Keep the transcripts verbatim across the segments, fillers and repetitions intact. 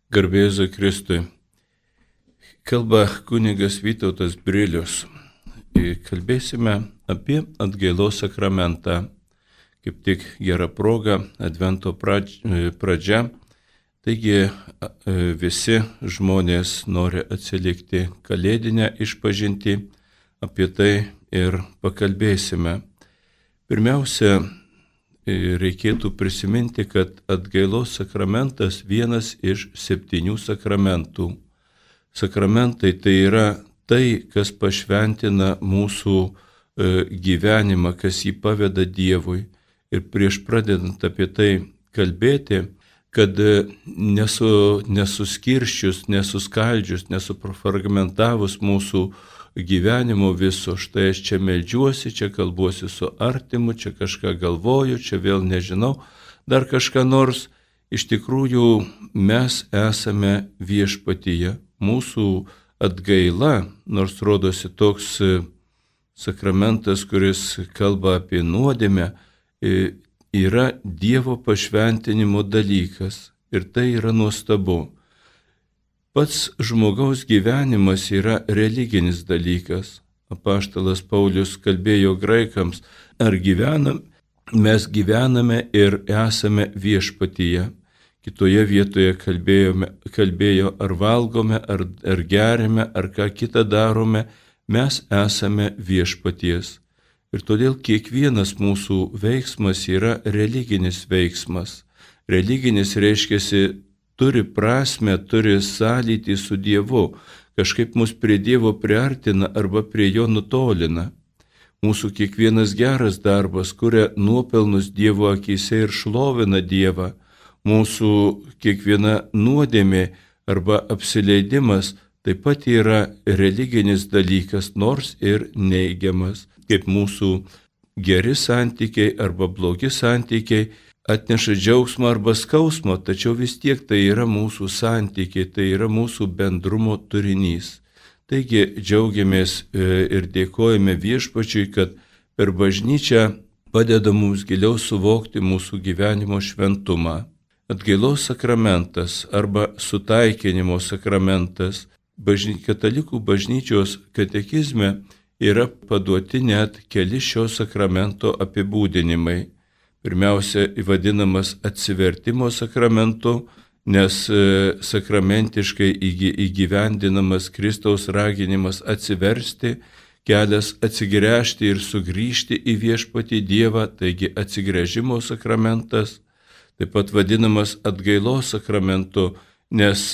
Garbė Jėzui Kristui. Kalba kunigas Vytautas Brilius. Kalbėsime apie atgailos sakramentą. Kaip tik gera proga, Advento pradžia. Taigi visi žmonės nori atsilikti kalėdinę išpažintį. Apie tai ir pakalbėsime. Pirmiausia, reikėtų prisiminti, kad atgailos sakramentas vienas iš septynių sakramentų. Sakramentai tai yra tai, kas pašventina mūsų gyvenimą, kas jį paveda Dievui. Ir prieš pradedant apie tai kalbėti, kad nesu, nesuskirščius, nesuskaldžius, nesuprofragmentavus mūsų gyvenimo viso, štai aš čia meldžiuosi, čia kalbuosi su artimu, čia kažką galvoju, čia vėl nežinau, dar kažką nors. Iš tikrųjų mes esame viešpatyje. Mūsų atgaila, nors rodosi toks sakramentas, kuris kalba apie nuodėmę, yra Dievo pašventinimo dalykas. Ir tai yra nuostabu. Pats žmogaus gyvenimas yra religinis dalykas. Apaštalas Paulius kalbėjo graikams, ar gyvenam, mes gyvename ir esame viešpatyje. Kitoje vietoje kalbėjome, kalbėjo, ar valgome, ar, ar gerime, ar ką kitą darome, mes esame viešpaties. Ir todėl kiekvienas mūsų veiksmas yra religinis veiksmas. Religinis reiškiasi turi prasmę, turi sąlytį su Dievu, kažkaip mus prie Dievo priartina arba prie Jo nutolina. Mūsų kiekvienas geras darbas kuria nuopelnus Dievo akyse ir šlovina Dievą. Mūsų kiekviena nuodėmė arba apsileidimas taip pat yra religinis dalykas, nors ir neigiamas, kaip mūsų geri santykiai arba blogi santykiai atneša džiaugsmą arba skausmą, tačiau vis tiek tai yra mūsų santykiai, tai yra mūsų bendrumo turinys. Taigi džiaugiamės ir dėkojame viešpačiui, kad per bažnyčią padeda mums giliau suvokti mūsų gyvenimo šventumą. Atgailos sakramentas arba sutaikinimo sakramentas bažny... katalikų bažnyčios katekizme yra paduoti net keli šio sakramento apibūdinimai. Pirmiausia, vadinamas atsivertimo sakramentu, nes sakramentiškai įgyvendinamas Kristaus raginimas atsiversti, kelias atsigręžti ir sugrįžti į viešpatį Dievą, taigi atsigręžimo sakramentas. Taip pat vadinamas atgailos sakramentu, nes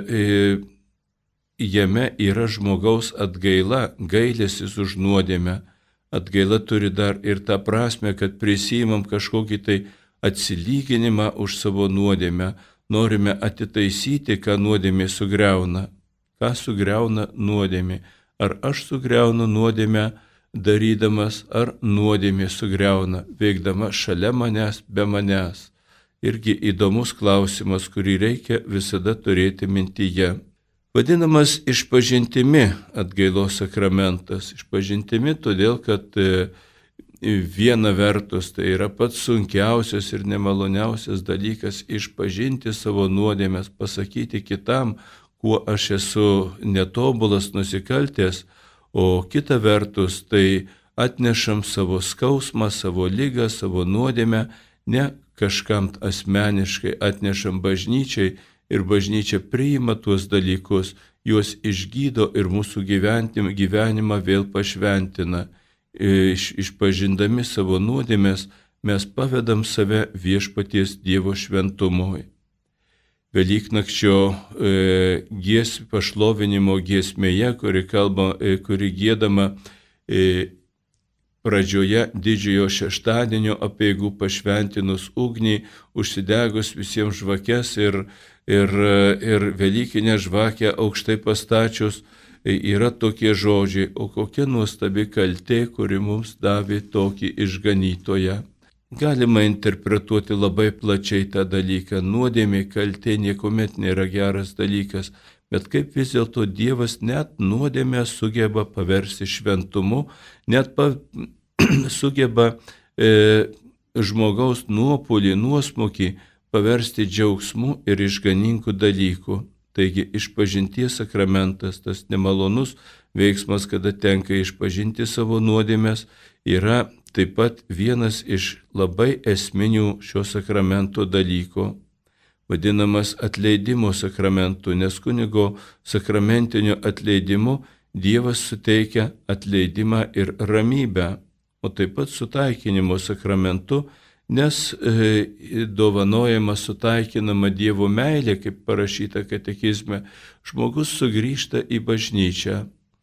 jame yra žmogaus atgaila, gailestis už nuodėmę. Atgaila turi dar ir tą prasme, kad prisiimam kažkokį tai atsilyginimą už savo nuodėmę. Norime atitaisyti, ką nuodėmė sugriauna. Ką sugriauna nuodėmė? Ar aš sugriaunu nuodėmę darydamas, ar nuodėmė sugriauna, veikdama šalia manęs, be manęs? Irgi įdomus klausimas, kurį reikia visada turėti mintyje. Vadinamas išpažintimi atgailos sakramentas. Išpažintimi todėl, kad viena vertus tai yra pats sunkiausias ir nemaloniausias dalykas išpažinti savo nuodėmes, pasakyti kitam, kuo aš esu netobulas, nusikaltęs, o kita vertus tai atnešam savo skausmą, savo ligą, savo nuodėmę, ne kažkam asmeniškai atnešam bažnyčiai, ir bažnyčia priima tuos dalykus, juos išgydo ir mūsų gyvenimą vėl pašventina. Iš, išpažindami savo nuodėmes mes pavedam save viešpaties Dievo šventumui. Velyknakčio e, gies, pašlovinimo giesmėje, kuri, kalba, e, kuri giedama e, pradžioje didžiojo šeštadienio apeigų pašventinus ugnį, užsidegus visiems žvakes ir Ir, ir Velykinę žvakę aukštai pastačius, yra tokie žodžiai, o kokia nuostabi kaltė, kuri mums davė tokį išganytoją. Galima interpretuoti labai plačiai tą dalyką. Nuodėmė, kaltė niekuomet nėra geras dalykas, bet kaip vis dėlto Dievas net nuodėmę sugeba paversti šventumu, net pa, sugeba e, žmogaus nuopolį, nuosmukį paversti džiaugsmu ir išganingu dalyku. Taigi išpažinties sakramentas, tas nemalonus veiksmas, kada tenka išpažinti savo nuodėmes, yra taip pat vienas iš labai esminių šio sakramento dalyko, vadinamas atleidimo sakramentu, nes kunigo sakramentinio atleidimu Dievas suteikia atleidimą ir ramybę, o taip pat sutaikinimo sakramentu, nes e, dovanojama sutaikinama Dievo meilė, kaip parašyta katekizme, žmogus sugrįžta į bažnyčią.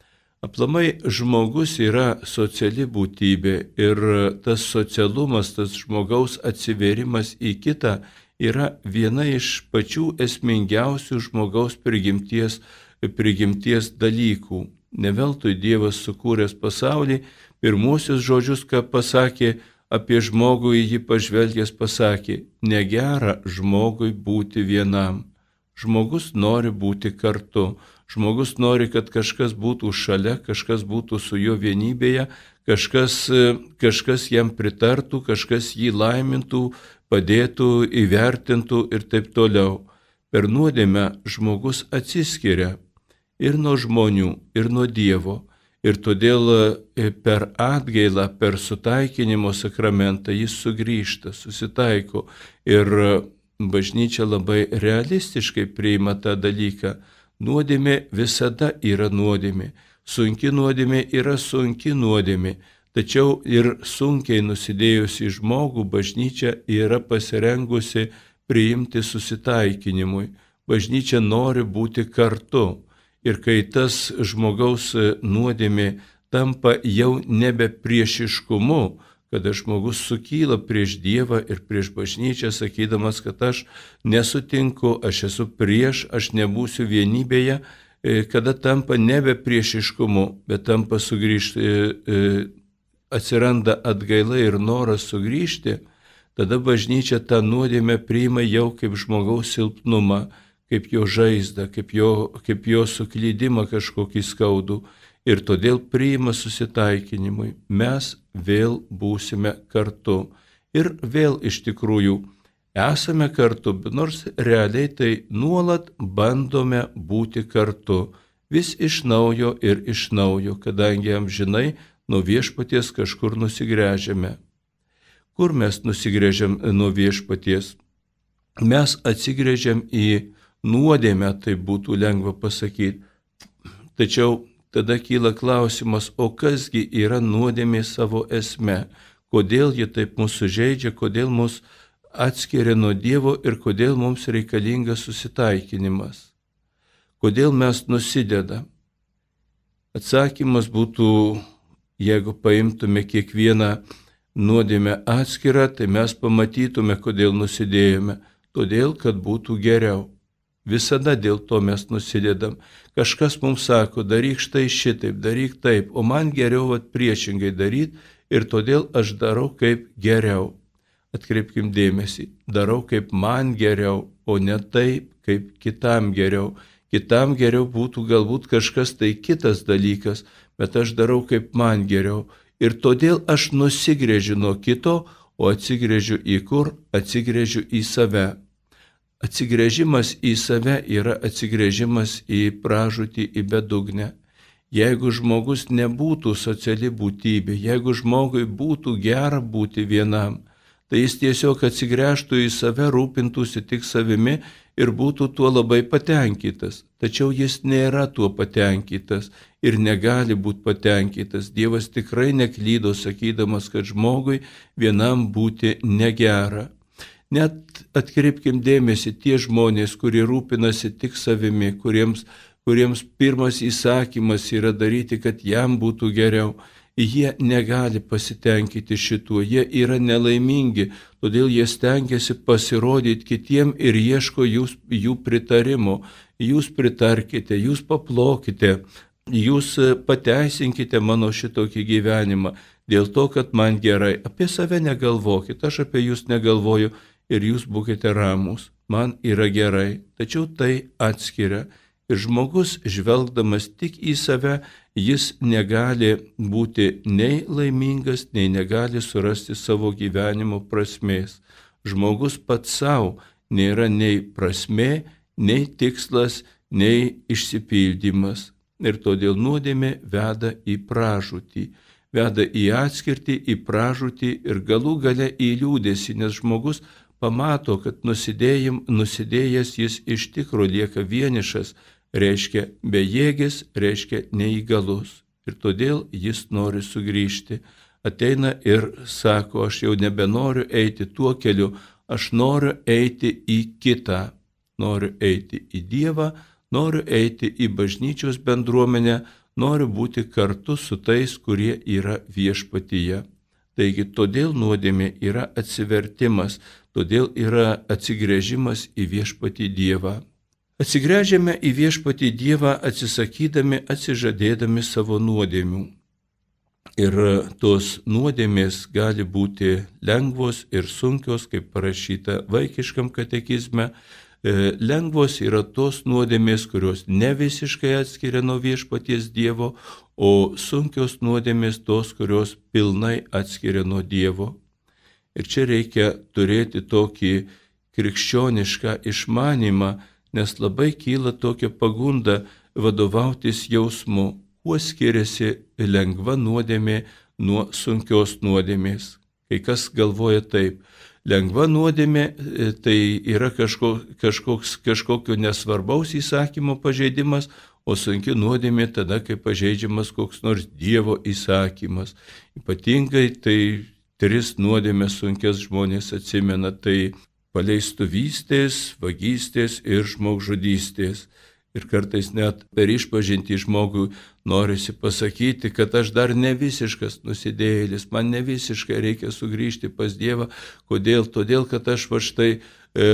Aplamai žmogus yra sociali būtybė ir tas socialumas, tas žmogaus atsivėrimas į kitą yra viena iš pačių esmingiausių žmogaus prigimties, prigimties dalykų. Neveltui Dievas sukūręs pasaulį, pirmuosius žodžius, ką pasakė apie žmogų, į jį pažvelgęs pasakė, negera žmogui būti vienam. Žmogus nori būti kartu. Žmogus nori, kad kažkas būtų šalia, kažkas būtų su juo vienybėje, kažkas, kažkas jam pritartų, kažkas jį laimintų, padėtų, įvertintų ir taip toliau. Per nuodėmę žmogus atsiskiria ir nuo žmonių, ir nuo Dievo. Ir todėl per atgailą, per sutaikinimo sakramentą jis sugrįžta, susitaiko. Ir bažnyčia labai realistiškai priima tą dalyką. Nuodėmė visada yra nuodėmė. Sunki nuodėmė yra sunki nuodėmė. Tačiau ir sunkiai nusidėjusi žmogų bažnyčia yra pasirengusi priimti susitaikinimui. Bažnyčia nori būti kartu. Ir kai tas žmogaus nuodėmė tampa jau nebe priešiškumu, kada žmogus sukyla prieš Dievą ir prieš bažnyčią, sakydamas, kad aš nesutinku, aš esu prieš, aš nebūsiu vienybėje, kada tampa nebe priešiškumu, bet tampa sugrįžti, atsiranda atgaila ir noras sugrįžti, tada bažnyčia tą nuodėmę priima jau kaip žmogaus silpnumą, kaip jo žaizdą, kaip jo, kaip jo suklydimą kažkokį skaudų ir todėl priima susitaikinimui. Mes vėl būsime kartu ir vėl iš tikrųjų esame kartu, nors realiai tai nuolat bandome būti kartu, vis iš naujo ir iš naujo, kadangi amžinai nuo viešpaties kažkur nusigręžiame. Kur mes nusigręžiam nuo viešpaties? Mes atsigręžiam į nuodėmę, tai būtų lengva pasakyti. Tačiau tada kyla klausimas, o kasgi yra nuodėmė savo esme? Kodėl ji taip mūsų žeidžia, kodėl mus atskiria nuo Dievo ir kodėl mums reikalingas susitaikinimas? Kodėl mes nusidedam? Atsakymas būtų, jeigu paimtume kiekvieną nuodėmę atskirą, tai mes pamatytume, kodėl nusidėjome. Todėl, kad būtų geriau. Visada dėl to mes nusidedam. Kažkas mums sako, daryk štai šitaip, daryk taip, o man geriau vat, priešingai daryti ir todėl aš darau kaip geriau. Atkreipkim dėmesį, darau kaip man geriau, o ne taip, kaip kitam geriau. Kitam geriau būtų galbūt kažkas tai kitas dalykas, bet aš darau kaip man geriau. Ir todėl aš nusigręžiu nuo kito, o atsigręžiu į kur? Atsigręžiu į save. Atsigręžimas į save yra atsigręžimas į pražūtį, į bedugnę. Jeigu žmogus nebūtų sociali būtybė, jeigu žmogui būtų gera būti vienam, tai jis tiesiog atsigręžtų į save, rūpintųsi tik savimi ir būtų tuo labai patenkintas. Tačiau jis nėra tuo patenkintas ir negali būti patenkintas. Dievas tikrai neklydo, sakydamas, kad žmogui vienam būti negera. Net atkreipkim dėmesį, tie žmonės, kurie rūpinasi tik savimi, kuriems, kuriems pirmas įsakymas yra daryti, kad jam būtų geriau, jie negali pasitenkinti šituo, jie yra nelaimingi, todėl jie stengiasi pasirodyti kitiem ir ieško jūs, jų pritarimo. Jūs pritarkite, jūs paplokite, jūs pateisinkite mano šitokį gyvenimą, dėl to, kad man gerai. Apie save negalvokit, aš apie jūs negalvoju. Ir jūs būkite ramūs, man yra gerai, tačiau tai atskiria. Ir žmogus, žvelgdamas tik į save, jis negali būti nei laimingas, nei negali surasti savo gyvenimo prasmės. Žmogus pats savo nėra nei prasmė, nei tikslas, nei išsipildymas. Ir todėl nuodėmė veda į pražūtį, veda į atskirtį, į pražūtį ir galų gale į liūdesį, nes žmogus pamato, kad nusidėjęs jis iš tikro lieka vienišas, reiškia bejėgis, reiškia neįgalus. Ir todėl jis nori sugrįžti. Ateina ir sako, aš jau nebenoriu eiti tuo keliu, aš noriu eiti į kitą. Noriu eiti į Dievą, noriu eiti į bažnyčios bendruomenę, noriu būti kartu su tais, kurie yra viešpatyje. Taigi, todėl nuodėmė yra atsivertimas, todėl yra atsigręžimas į viešpatį Dievą. Atsigręžiame į viešpatį Dievą atsisakydami, atsižadėdami savo nuodėmių. Ir tos nuodėmės gali būti lengvos ir sunkios, kaip parašyta vaikiškam katekizme. Lengvos yra tos nuodėmės, kurios ne visiškai atskiria nuo viešpaties Dievo, o sunkios nuodėmės tos, kurios pilnai atskiria nuo Dievo. Ir čia reikia turėti tokį krikščionišką išmanymą, nes labai kyla tokia pagunda vadovautis jausmu, kuo skiriasi lengva nuodėmė nuo sunkios nuodėmės. Kai kas galvoja taip, lengva nuodėmė tai yra kažko, kažkoks, kažkokio nesvarbaus įsakymo pažeidimas, o sunki nuodėmė tada, kai pažeidžiamas koks nors Dievo įsakymas. Ypatingai tai tris nuodėmės sunkias žmonės atsimena, tai paleistuvystės, vagystės ir žmogžudystės. Ir kartais net per išpažintį žmogui norisi pasakyti, kad aš dar ne visiškas nusidėjėlis, man ne visiškai reikia sugrįžti pas Dievą. Kodėl? Todėl, kad aš va štai e,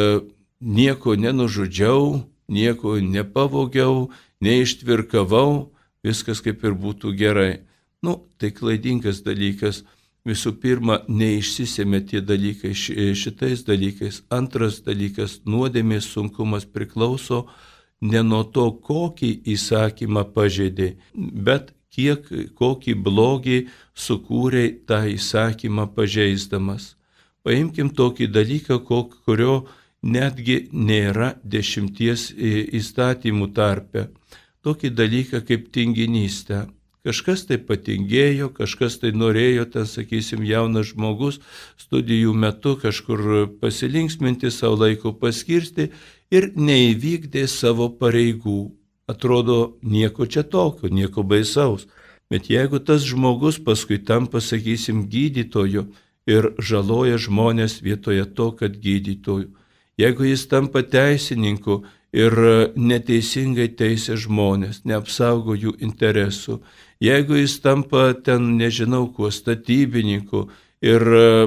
nieko nenužudžiau, nieko nepavogiau, neištvirkavau, viskas kaip ir būtų gerai. Nu, tai klaidingas dalykas. Visų pirma, neišsisėmė tie dalykai šitais dalykais. Antras dalykas, nuodėmės sunkumas priklauso ne nuo to, kokį įsakymą pažeidė, bet kiek, kokį blogį sukūrė tą įsakymą pažeisdamas. Paimkim tokį dalyką, kurio netgi nėra dešimties įstatymų tarpe. Tokį dalyką kaip tinginystę. Kažkas tai patingėjo, kažkas tai norėjo, ten, sakysim, jaunas žmogus studijų metu kažkur pasilinksminti, savo laiko paskirsti ir neįvykdė savo pareigų. Atrodo, nieko čia tokio, nieko baisaus. Bet jeigu tas žmogus paskui tampa, sakysim, gydytoju ir žaloja žmonės vietoje to, kad gydytoju, jeigu jis tampa teisininku ir neteisingai teisia žmonės, neapsaugo jų interesų, jeigu jis tampa ten, nežinau kuo, statybininku ir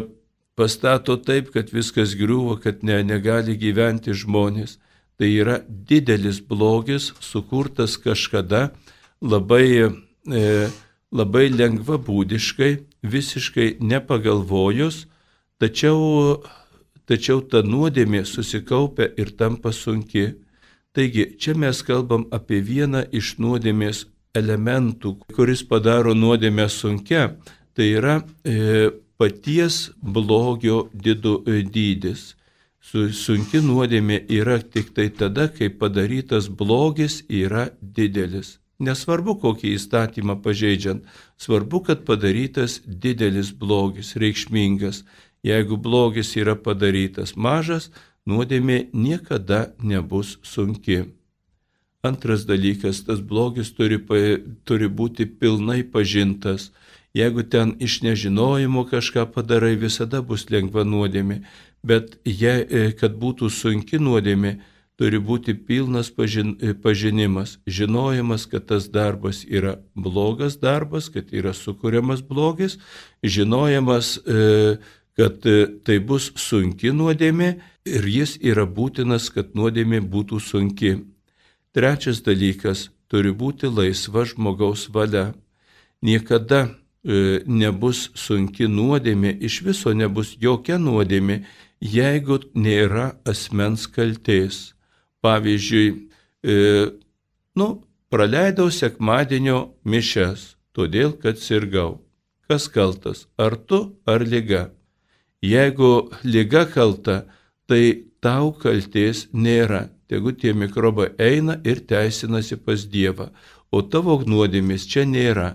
pastato taip, kad viskas griūva, kad ne, negali gyventi žmonės, tai yra didelis blogis, sukurtas kažkada labai, e, labai lengvabūdiškai, visiškai nepagalvojus, tačiau, tačiau ta nuodėmė susikaupia ir tampa sunki. Taigi, čia mes kalbam apie vieną iš nuodėmės elementų, kuris padaro nuodėmę sunkia, tai yra e, paties blogio didu, e, dydis. Su, sunki nuodėmė yra tik tai tada, kai padarytas blogis yra didelis. Nesvarbu, kokį įstatymą pažeidžiant, svarbu, kad padarytas didelis blogis, reikšmingas. Jeigu blogis yra padarytas mažas, nuodėmė niekada nebus sunki. Antras dalykas, tas blogis turi, turi būti pilnai pažintas. Jeigu ten iš nežinojimo kažką padarai, visada bus lengva nuodėmė. Bet jei, kad būtų sunki nuodėmė, turi būti pilnas pažin, pažinimas, žinojimas, kad tas darbas yra blogas darbas, kad yra sukuriamas blogis, žinojimas, kad tai bus sunki nuodėmė ir jis yra būtinas, kad nuodėmė būtų sunki. Trečias dalykas, turi būti laisva žmogaus valia. Niekada e, nebus sunki nuodėmė, iš viso nebus jokia nuodėmė, jeigu nėra asmens kaltės. Pavyzdžiui, e, nu, praleidau sekmadienio mišias, todėl kad sirgau. Kas kaltas, ar tu, ar liga? Jeigu liga kalta, tai tau kaltės nėra. Tegu tie mikrobai eina ir teisinasi pas Dievą, o tavo nuodėmės čia nėra.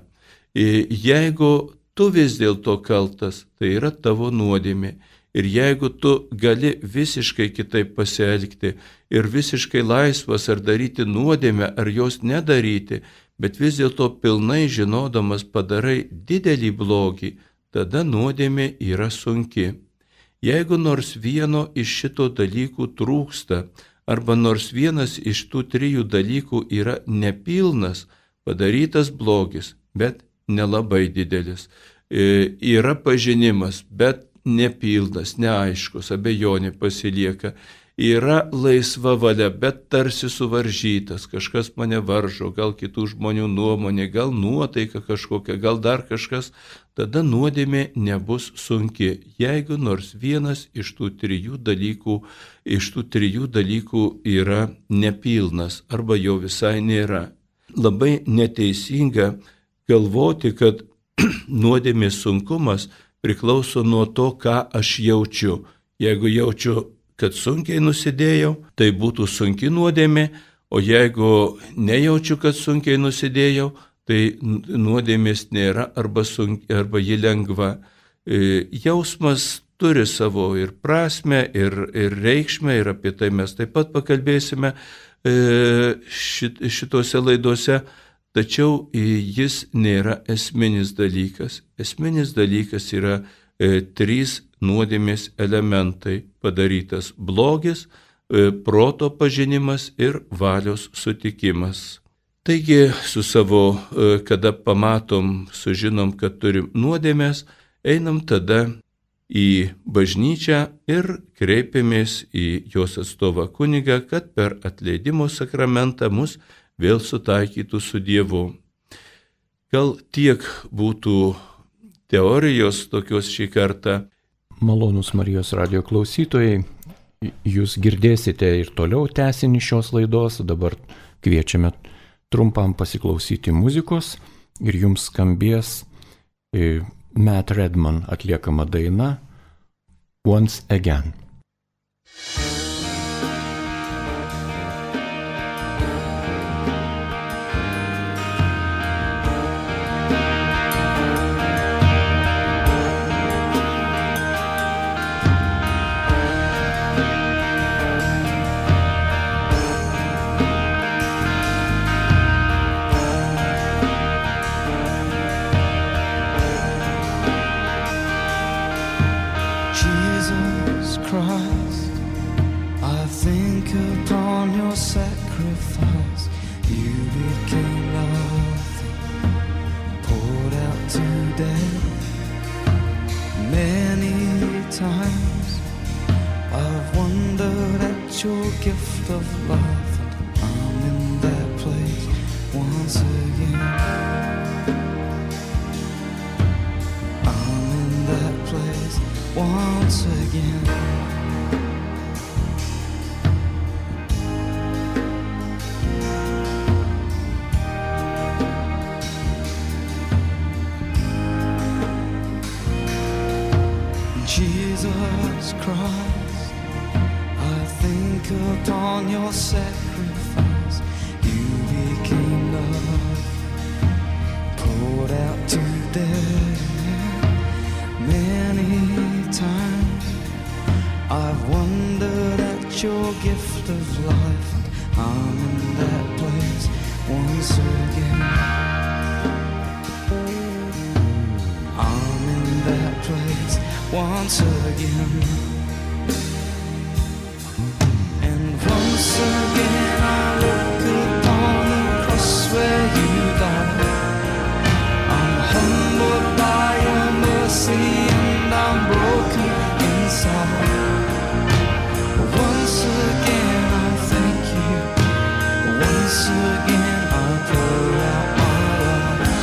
Jeigu tu vis dėlto kaltas, tai yra tavo nuodėmė. Ir jeigu tu gali visiškai kitaip pasielgti ir visiškai laisvas ar daryti nuodėmę, ar jos nedaryti, bet vis dėlto pilnai žinodamas padarai didelį blogį, tada nuodėmė yra sunki. Jeigu nors vieno iš šito dalykų trūksta, arba nors vienas iš tų trijų dalykų yra nepilnas, padarytas blogis, bet nelabai didelis, e, yra pažinimas, bet nepilnas, neaiškus, abejonė pasilieka, yra laisva valia, bet tarsi suvaržytas, kažkas mane varžo, gal kitų žmonių nuomonė, gal nuotaika kažkokia, gal dar kažkas, tada nuodėmė nebus sunki, jeigu nors vienas iš tų trijų dalykų, iš tų trijų dalykų yra nepilnas arba jo visai nėra. Labai neteisinga galvoti, kad nuodėmės sunkumas priklauso nuo to, ką aš jaučiu. Jeigu jaučiu, kad sunkiai nusidėjau, tai būtų sunki nuodėmė, o jeigu nejaučiu, kad sunkiai nusidėjau, tai nuodėmės nėra arba, sunki, arba ji lengva. E, jausmas turi savo ir prasmę, ir, ir reikšmę, ir apie tai mes taip pat pakalbėsime e, šit, šitose laidose. Tačiau jis nėra esminis dalykas. Esminis dalykas yra e, trys nuodėmės elementai – padarytas blogis, e, proto pažinimas ir valios sutikimas. Taigi, su savo, e, kada pamatom, sužinom, kad turim nuodėmės, einam tada į bažnyčią ir kreipiamės į jos atstovą kunigą, kad per atleidimo sakramentą mus vėl sutaikytų su Dievu. Gal tiek būtų teorijos tokios šį kartą. Malonūs Marijos radijo klausytojai, jūs girdėsite ir toliau tęsinį šios laidos, dabar kviečiame trumpam pasiklausyti muzikos ir jums skambės Matt Redman atliekama daina Once Again. Gift of love, and I'm in that place once again. I'm in that place once again. Jesus Christ, I think upon your sacrifice. You became love, poured out to death. Many times I've wondered at your gift of life. I'm in that place once again. I'm in that place once again. Once again I look upon the cross where you died. I'm humbled by your mercy and I'm broken inside. Once again I thank you. Once again I pour out my life.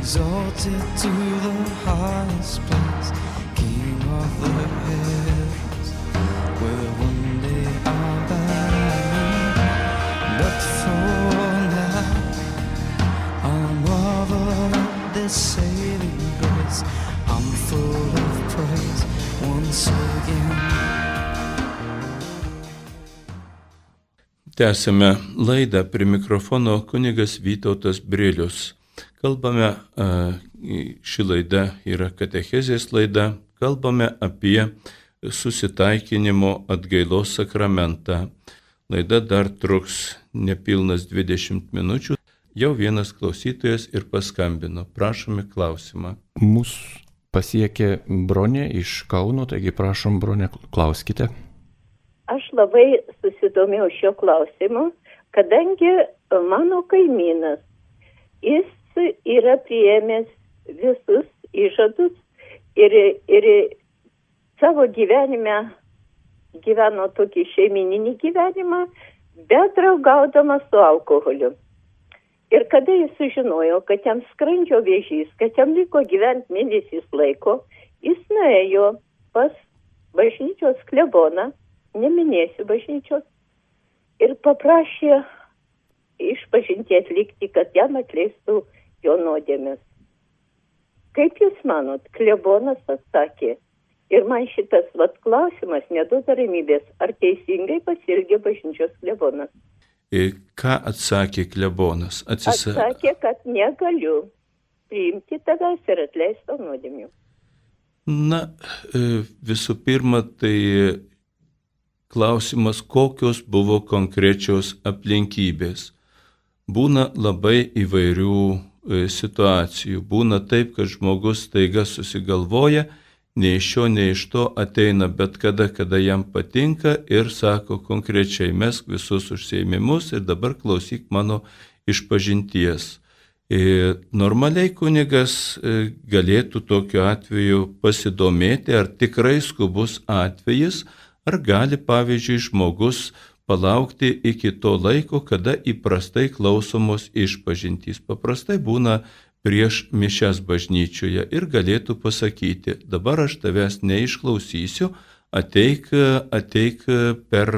exalted to the highest place, King of the heavens, where one day I'll bow. But for now, I'll marvel at this saving grace. I'm full of praise once again. Tęsime laidą, prie mikrofono kunigas Vytautas Brilius. Kalbame, ši laida yra katechezės laida, kalbame apie susitaikinimo atgailos sakramentą. Laida dar truks nepilnas dvidešimt minučių. Jau vienas klausytojas ir paskambino. Prašome klausimą. Mūsų pasiekė Bronė iš Kauno, taigi prašom, Bronė, klauskite. Aš labai susidomėjau šio klausimu, kadangi mano kaimynas, jis yra priėmęs visus įžadus ir, ir savo gyvenime gyveno tokį šeimininį gyvenimą, bet draugaudamas su alkoholiu. Ir kada jis sužinojo, kad jam skrandžio vėžys, kad jam liko gyventi mėnesis laiko, jis nuėjo pas bažnyčios kleboną, neminėsiu bažnyčios, ir paprašė išpažintį atlikti, kad jam atleistų jo nuodėmes. Kaip jūs manot, klebonas atsakė, ir man šitas vat klausimas neduoda ramybės, ar teisingai pasielgė bažnyčios klebonas. Ir ką atsakė klebonas? Atsisa... Atsakė, kad negaliu priimti tavęs ir atleisto nuodėmių. Na, visų pirma, tai klausimas, kokios buvo konkrečios aplinkybės. Būna labai įvairių situacijų. Būna taip, kad žmogus staiga susigalvoja, nei iš šio, nei iš to ateina bet kada, kada jam patinka ir sako konkrečiai, mesk visus užsiėmimus ir dabar klausyk mano išpažinties. Ir normaliai kunigas galėtų tokiu atveju pasidomėti, ar tikrai skubus atvejis, ar gali, pavyzdžiui, žmogus palaukti iki to laiko, kada įprastai klausomos išpažintys. Paprastai būna prieš mišias bažnyčioje ir galėtų pasakyti, dabar aš tavęs neišklausysiu, ateik, ateik per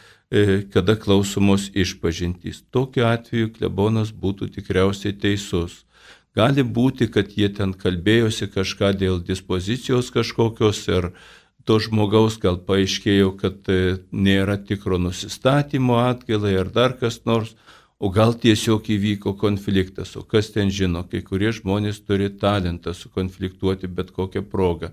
kada klausomos išpažintys. Tokiu atveju klebonas būtų tikriausiai teisus. Gali būti, kad jie ten kalbėjosi kažką dėl dispozicijos kažkokios ir to žmogaus gal paaiškėjo, kad nėra tikro nusistatymo atgailai ar dar kas nors, o gal tiesiog įvyko konfliktas, o kas ten žino, kai kurie žmonės turi talentą sukonfliktuoti bet kokią progą.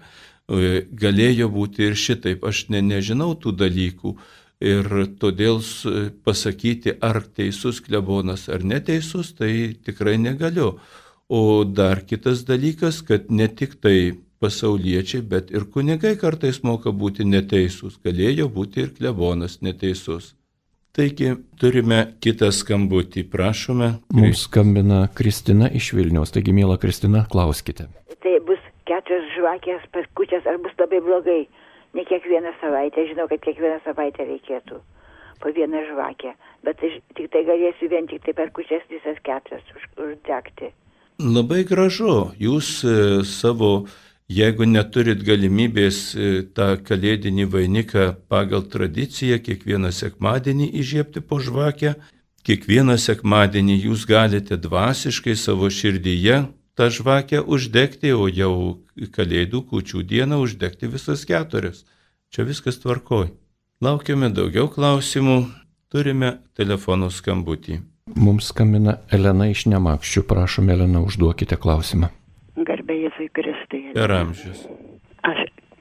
Galėjo būti ir šitaip, aš ne, nežinau tų dalykų ir todėl pasakyti, ar teisus klebonas ar neteisus, tai tikrai negaliu. O dar kitas dalykas, kad ne tik tai pasauliečiai, bet ir kunigai kartais moka būti neteisūs, galėjo būti ir klebonas neteisus. Taigi turime kitą skambutį, prašome. Mums skambina Kristina iš Vilniaus, taigi miela Kristina, klauskite. Tai bus keturios žvakės pas kūčias, ar bus labai blogai? Ne kiekvieną savaitę, žinau, kad kiekvieną savaitę reikėtų po vieną žvakę, bet tik tai galėsiu vien tik tai per kūčias visas keturias už, uždegti. Labai gražu, jūs e, savo Jeigu neturit galimybės tą kalėdinį vainiką pagal tradiciją kiekvieną sekmadienį įžiebti po žvakę, kiekvieną sekmadienį jūs galite dvasiškai savo širdyje tą žvakę uždegti, o jau kalėdų kūčių dieną uždegti visas keturias. Čia viskas tvarkoj. Laukiame daugiau klausimų, turime telefono skambutį. Mums skambina Elena iš Nemakščių, prašom Elena, užduokite klausimą. Garbė Jėzui Kristui. Per amžius. Aš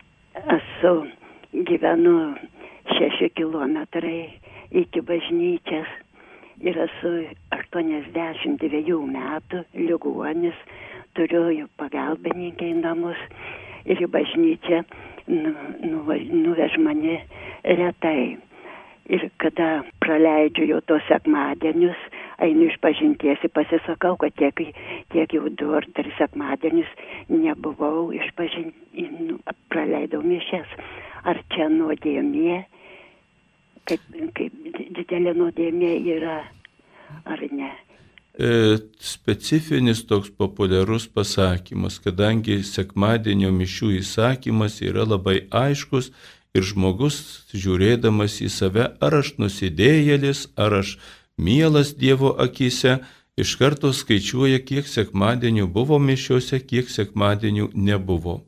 esu, gyvenu šeši kilometrai iki bažnyčios ir esu aštuoniasdešimt dviejų metų ligonis, turiu pagalbininkai namus ir į bažnyčią nu, nu, nuveš mane retai. Ir kada praleidžiu jau tos sekmadienius, einu iš pažinties ir pasisakau, kad tiek, tiek jau du ar tris sekmadienius nebuvau iš pažinties, nu, praleidau mišias. Ar čia nuodėmė, kaip, kaip didelė nuodėmė yra, ar ne? e, specifinis toks populiarus pasakymas, kadangi sekmadienio mišių įsakymas yra labai aiškus ir žmogus, žiūrėdamas į save, ar aš nusidėjėlis, ar aš mielas Dievo akyse, iš karto skaičiuoja, kiek sekmadienių buvo mišiuose, kiek sekmadienių nebuvo.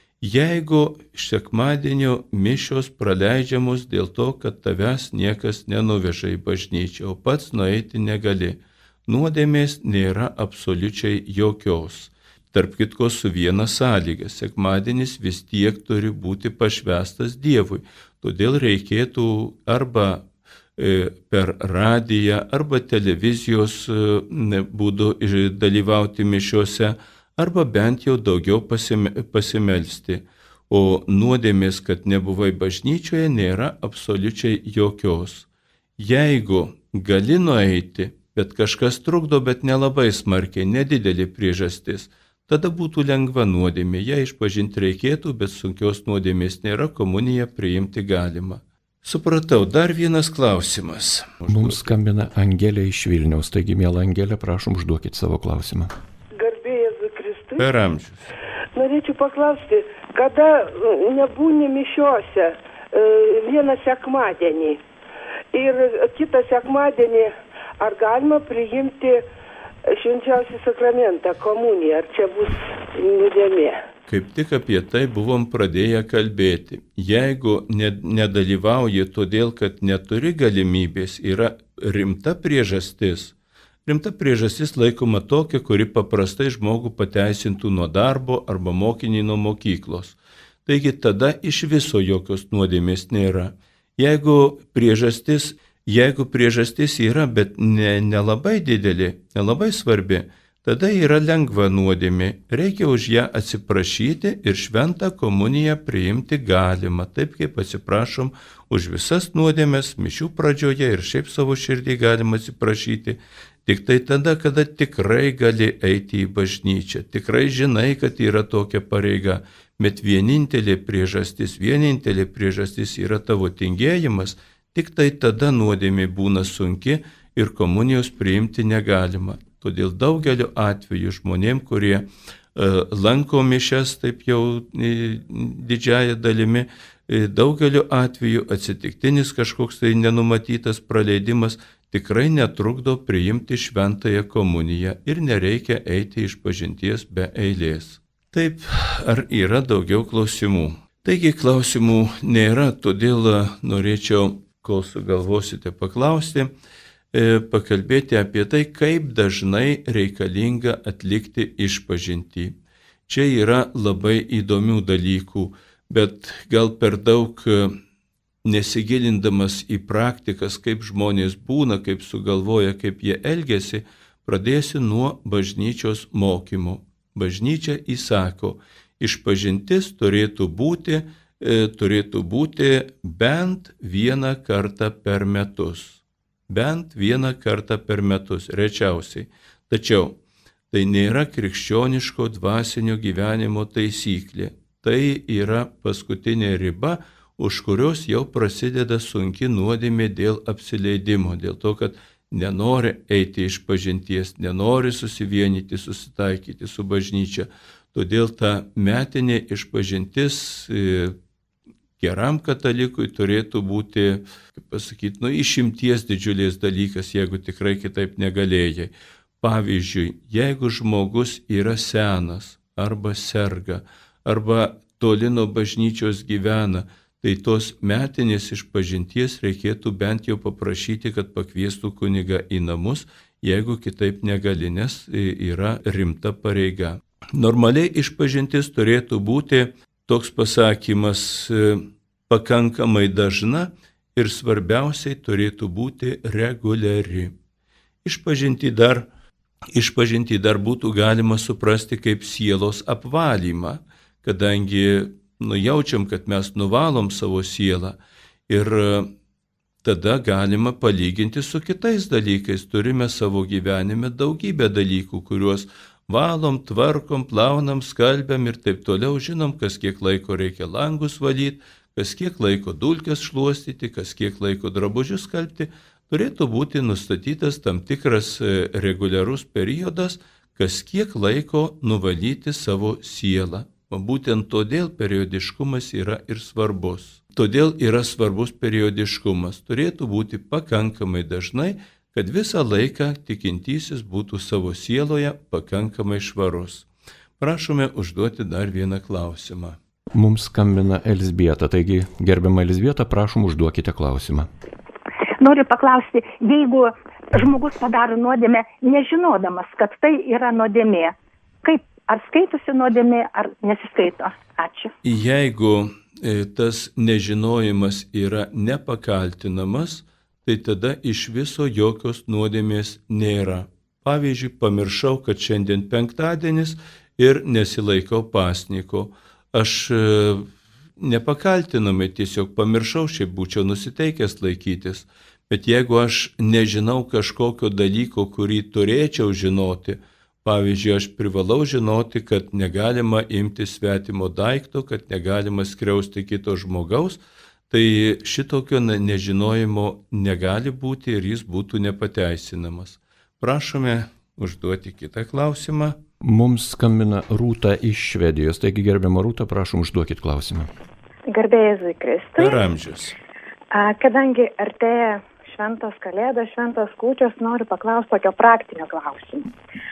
Jeigu sekmadienio mišios praleidžiamos dėl to, kad tavęs niekas nenuveža į bažnyčią, o pats nueiti negali, nuodėmės nėra absoliučiai jokios. Tarp kitko su viena sąlyga, sekmadienis vis tiek turi būti pašvęstas Dievui, todėl reikėtų arba per radiją arba televizijos būdu dalyvauti mišiuose, arba bent jau daugiau pasimelsti. O nuodėmės, kad nebuvai bažnyčioje, nėra absoliučiai jokios. Jeigu gali nueiti, bet kažkas trukdo, bet nelabai smarkiai, nedidelė priežastis, tada būtų lengva nuodėmė. Ją išpažinti reikėtų, bet sunkios nuodėmės nėra, komuniją priimti galima. Supratau, dar vienas klausimas. Mums skambina Angelė iš Vilniaus, taigi, mėla Angelė, prašom, užduokit savo klausimą. Garbė Jėzui Kristui. Per amžius. Norėčiau paklausti, kada nebūni mišiuose vieną sekmadienį ir kitą sekmadienį, ar galima priimti švenčiausią sakramentą, komuniją, ar čia bus nuodėmė? Kaip tik apie tai buvom pradėję kalbėti. Jeigu nedalyvauji todėl, kad neturi galimybės, yra rimta priežastis. Rimta priežastis laikoma tokia, kuri paprastai žmogų pateisintų nuo darbo arba mokinį nuo mokyklos. Taigi tada iš viso jokios nuodėmės nėra. Jeigu priežastis, jeigu priežastis yra, bet ne, nelabai didelė, nelabai svarbi, tada yra lengva nuodėmė, reikia už ją atsiprašyti ir šventą komuniją priimti galima, taip kaip atsiprašom už visas nuodėmės mišių pradžioje ir šiaip savo širdį galima atsiprašyti, tik tai tada, kada tikrai gali eiti į bažnyčią, tikrai žinai, kad yra tokia pareiga, bet vienintelė priežastis, vienintelė priežastis yra tavo tingėjimas, tik tai tada nuodėmė būna sunki ir komunijos priimti negalima. Todėl daugeliu atveju žmonėm, kurie e, lanko mišias, taip jau e, didžiąją dalimi, e, daugeliu atveju atsitiktinis kažkoks tai nenumatytas praleidimas tikrai netrukdo priimti šventąją komuniją ir nereikia eiti išpažinties be eilės. Taip, ar yra daugiau klausimų? Taigi klausimų nėra, todėl norėčiau, kol sugalvosite paklausti, pakalbėti apie tai, kaip dažnai reikalinga atlikti išpažintį. Čia yra labai įdomių dalykų, bet gal per daug nesigilindamas į praktikas, kaip žmonės būna, kaip sugalvoja, kaip jie elgiasi, pradėsiu nuo bažnyčios mokymų. Bažnyčia įsako, išpažintis turėtų būti, e, turėtų būti bent vieną kartą per metus. Bent vieną kartą per metus, rečiausiai. Tačiau tai nėra krikščioniško dvasinio gyvenimo taisyklė. Tai yra paskutinė riba, už kurios jau prasideda sunki nuodėmė dėl apsileidimo, dėl to, kad nenori eiti išpažinties, nenori susivienyti, susitaikyti su bažnyčia. Todėl ta metinė išpažintis geram katalikui turėtų būti, kaip pasakyti, nu, išimties didžiulės dalykas, jeigu tikrai kitaip negalėjai. Pavyzdžiui, jeigu žmogus yra senas, arba serga, arba toli nuo bažnyčios gyvena, tai tos metinės išpažinties reikėtų bent jau paprašyti, kad pakviestų kunigą į namus, jeigu kitaip negali, nes yra rimta pareiga. Normaliai išpažintis turėtų būti, toks pasakymas, pakankamai dažna ir svarbiausiai turėtų būti reguliari. Išpažinti dar, išpažinti dar būtų galima suprasti kaip sielos apvalymą, kadangi nujaučiam, kad mes nuvalom savo sielą ir tada galima palyginti su kitais dalykais. Turime savo gyvenime daugybę dalykų, kuriuos valom, tvarkom, plaunam, skalbiam ir taip toliau. Žinom, kas kiek laiko reikia langus valyti, kas kiek laiko dulkes šluostyti, kas kiek laiko drabužius skalbti. turėtų būti nustatytas tam tikras reguliarus periodas, kas kiek laiko nuvalyti savo sielą. O būtent todėl periodiškumas yra ir svarbus. Todėl yra svarbus periodiškumas. Turėtų būti pakankamai dažnai, kad visą laiką tikintysis būtų savo sieloje pakankamai švarus. Prašome užduoti dar vieną klausimą. Mums skambina Elzbieta, taigi gerbiama Elzbieta, prašom užduokite klausimą. Noriu paklausti, jeigu žmogus padaro nuodėmę, nežinodamas, kad tai yra nuodėmė, kaip, ar skaitosi nuodėmė, ar nesiskaito? Ačiū. Jeigu e, tas nežinojimas yra nepakaltinamas, tai tada iš viso jokios nuodėmės nėra. Pavyzdžiui, pamiršau, kad šiandien penktadienis ir nesilaikau pasniko. Aš e, nepakaltinamai tiesiog pamiršau, šiaip būčiau nusiteikęs laikytis. Bet jeigu aš nežinau kažkokio dalyko, kurį turėčiau žinoti, pavyzdžiui, aš privalau žinoti, kad negalima imti svetimo daikto, kad negalima skriausti kito žmogaus, tai šitokio nežinojimo negali būti ir jis būtų nepateisinamas. Prašome užduoti kitą klausimą. Mums skambina Rūta iš Švedijos, taigi gerbiama Rūta, prašom užduokit klausimą. Garbė Jėzui Kristui. Per amžius. Kadangi artėja šventos kalėdos, šventos kūčios, noriu paklausti tokio praktinio klausimo.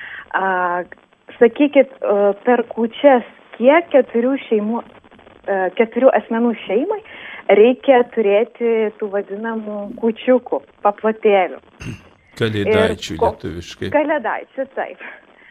A, sakykit, per kūčias, kiek keturių, šeimų, keturių asmenų šeimai reikia turėti tų vadinamų kūčiukų, paplotėlių? Kalėdaičių lietuviškai. Kalėdaičių, taip.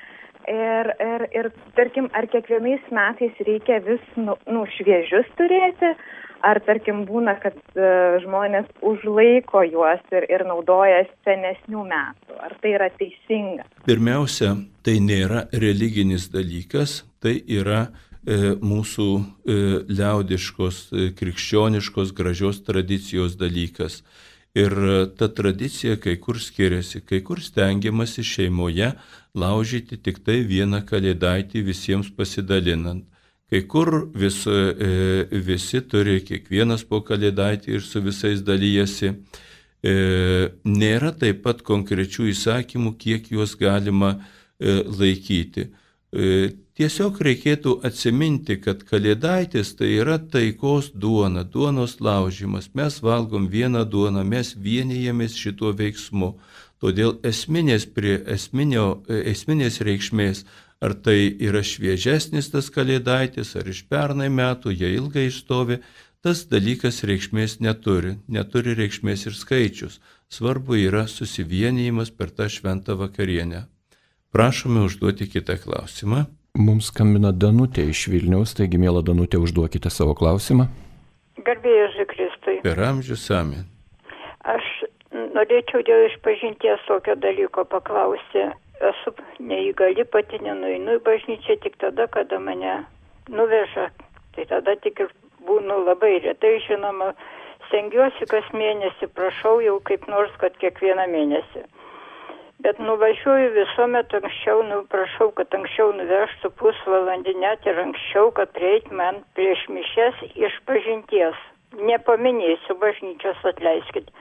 Ir, ir, ir, tarkim, ar kiekvienais metais reikia vis nu, nu, šviežius turėti, ar, tarkim, būna, kad uh, žmonės užlaiko juos ir, ir naudoja senesnių metų. Ar tai yra teisinga? Pirmiausia, tai nėra religinis dalykas, tai yra e, mūsų e, liaudiškos, e, krikščioniškos, gražios tradicijos dalykas. Ir ta tradicija kai kur skiriasi, kai kur stengiamasi šeimoje laužyti tik tai vieną kalėdaitį visiems pasidalinant. Kai kur vis, e, visi turi kiekvienas po kalėdaitį ir su visais dalyjasi. E, nėra taip pat konkrečių įsakymų, kiek juos galima e, laikyti. E, tiesiog reikėtų atsiminti, kad kalėdaitis tai yra taikos duona, duonos laužimas. Mes valgom vieną duoną, mes vienijamės šituo veiksmu. Todėl esminės, prie, esminio, esminės reikšmės, ar tai yra šviežesnis tas kalėdaitis, ar iš pernai metų, jie ilgai išstovi, tas dalykas reikšmės neturi. Neturi reikšmės ir skaičius. Svarbu yra susivienijimas per tą šventą vakarienę. Prašome užduoti kitą klausimą. Mums skambina Danutė iš Vilniaus, taigi miela Danutė, užduokite savo klausimą. Garbė Jėzui Kristui. Per amžius amen. Aš norėčiau dėl išpažinties tokio dalyko paklausti. Esu neįgali, pati nenueinu į bažnyčią tik tada, kada mane nuveža. Tai tada tik ir būnu labai retai, žinoma, stengiuosi kas mėnesį, prašau jau kaip nors, kad kiekvieną mėnesį. Bet nuvažiuoju visuomet anksčiau, nu, prašau, kad anksčiau nuvežtų pusvalandį, net ir anksčiau, kad prieit man prieš mišias išpažinties. Nepaminėsiu bažnyčios, atleiskit.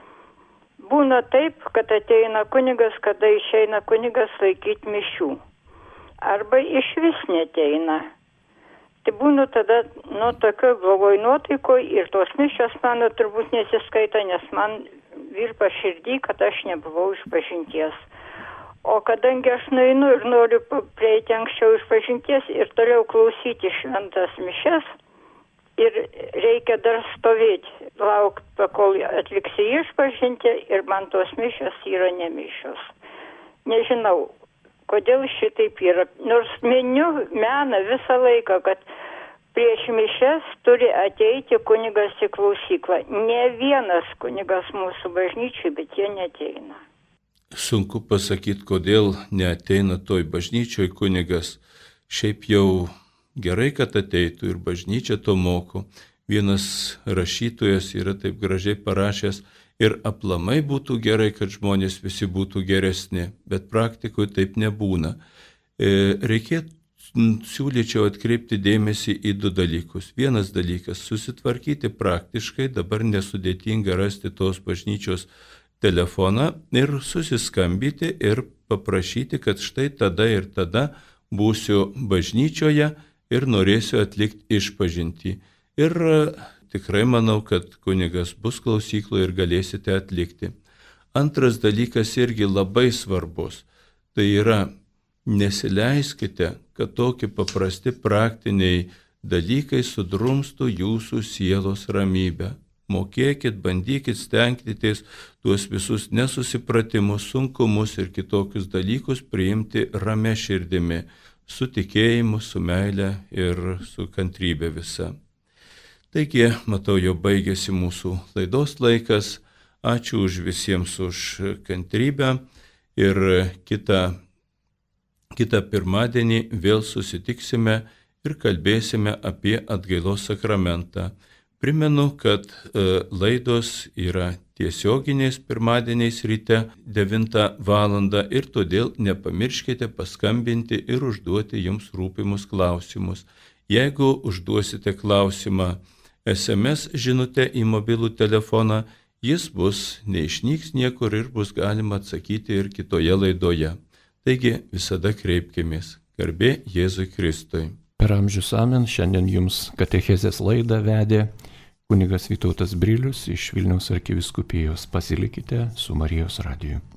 Būna taip, kad ateina kunigas, kada išeina kunigas laikyti mišių. Arba iš vis neteina. Tai būnu tada, nu, tokioj blogoj nuotaikoj ir tos mišios mano turbūt nesiskaita, nes man virpa širdį, kad aš nebuvau išpažinties. O kadangi aš nueinu ir noriu prieiti anksčiau išpažinties ir toliau klausyti šventas mišias, ir reikia dar stovėti, laukti, kol atliksi išpažinti, ir man tos mišios yra nemišios. Nežinau, kodėl šitaip yra. Nors meniu mena visą laiką, kad prieš mišias turi ateiti kunigas į klausyklą. Ne vienas kunigas mūsų bažnyčiai, bet jie neateina. Sunku pasakyti, kodėl neateina toj bažnyčioj kunigas. Šiaip jau gerai, kad ateitų ir bažnyčia to moko. Vienas rašytojas yra taip gražiai parašęs, ir aplamai būtų gerai, kad žmonės visi būtų geresni, bet praktikoje taip nebūna. E, reikėtų Siūlyčiau atkreipti dėmesį į du dalykus. Vienas dalykas - susitvarkyti praktiškai, dabar nesudėtinga rasti tos bažnyčios telefoną ir susiskambyti ir paprašyti, kad štai tada ir tada būsiu bažnyčioje ir norėsiu atlikti išpažintį. Ir tikrai manau, kad kunigas bus klausykloje ir galėsite atlikti. Antras dalykas irgi labai svarbus. Tai yra, nesileiskite, kad tokie paprasti praktiniai dalykai sudrumstų jūsų sielos ramybę. Mokėkit, bandykit, stenkitės tuos visus nesusipratimus, sunkumus ir kitokius dalykus priimti ramia širdimi, su tikėjimu, su meile ir su kantrybė visa. Taigi, matau, jau baigėsi mūsų laidos laikas. Ačiū už visiems už kantrybę ir kitą, kitą pirmadienį vėl susitiksime ir kalbėsime apie atgailos sakramentą. Primenu, kad e, laidos yra tiesioginės pirmadieniais ryte devintą valandą ir todėl nepamirškite paskambinti ir užduoti jums rūpimus klausimus. Jeigu užduosite klausimą es em es žinute į mobilų telefoną, jis bus neišnyks niekur ir bus galima atsakyti ir kitoje laidoje. Taigi visada kreipkimės. Garbė Jėzui Kristui. Per amžius amen, šiandien jums katechezės laidą vedė kunigas Vytautas Brilius iš Vilniaus arkivyskupijos. Pasilikite su Marijos radiju.